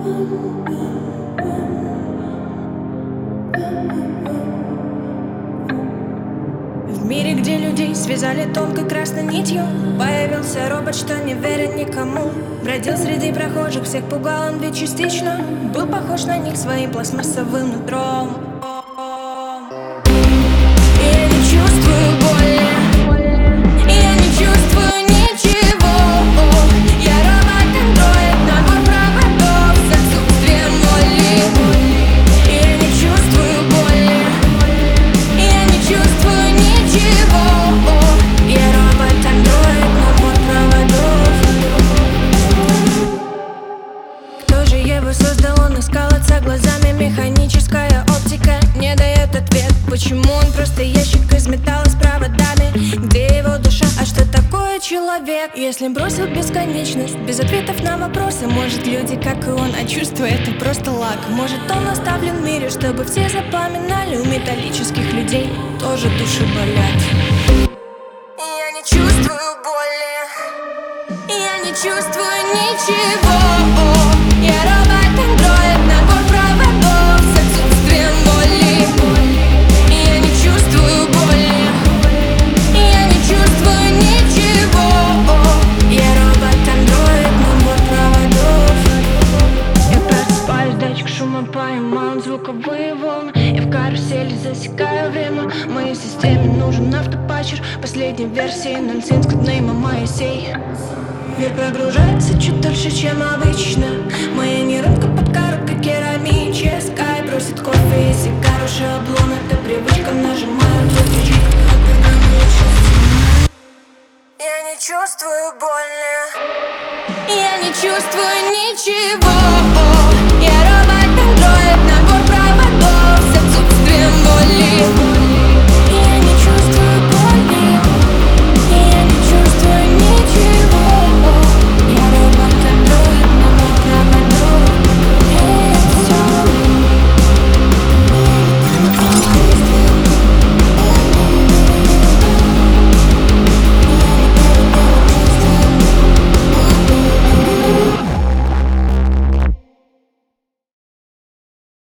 В мире, где людей связали тонкой красной нитью, появился робот, что не верит никому. Бродил среди прохожих, всех пугал он ведь частично. Был похож на них своим пластмассовым нутром. И я не чувствую боли, и я не чувствую ничего. Я робот-андроид, набор проводов с отсутствием воли. И я не чувствую боли, и я не чувствую ничего. Я робот-андроид, набор проводов. Кто же его создал? Он искал отца глазами. Механическая оптика не дает ответ. Почему он просто ящик из металла с проводами? Где его душа? А что такое человек? Если бросил бесконечность без ответов на вопросы, может, люди, как и он, а чувство — это просто лак. Может, он оставлен в мире, чтобы все запоминали, у металлических людей тоже души болят. И я не чувствую боли, и я не чувствую ничего. Я робот-андроид, набор проводов с отсутствием воли. И я не чувствую боли, и я не чувствую ничего. Я робот-андроид, набор проводов. Я просыпаюсь, датчик шума поймал звуковые волны. Я в карусели засекаю время. Моей системе нужен автопатчер последней версии нонсенс коднейма Моисей. Мир прогружается чуть дольше, чем обычно. Моя нейронка под коробкой керамическая просит кофе и сигару, шаблон. Это привычка, нажимаю выключить. Я не чувствую боли, я не чувствую ничего.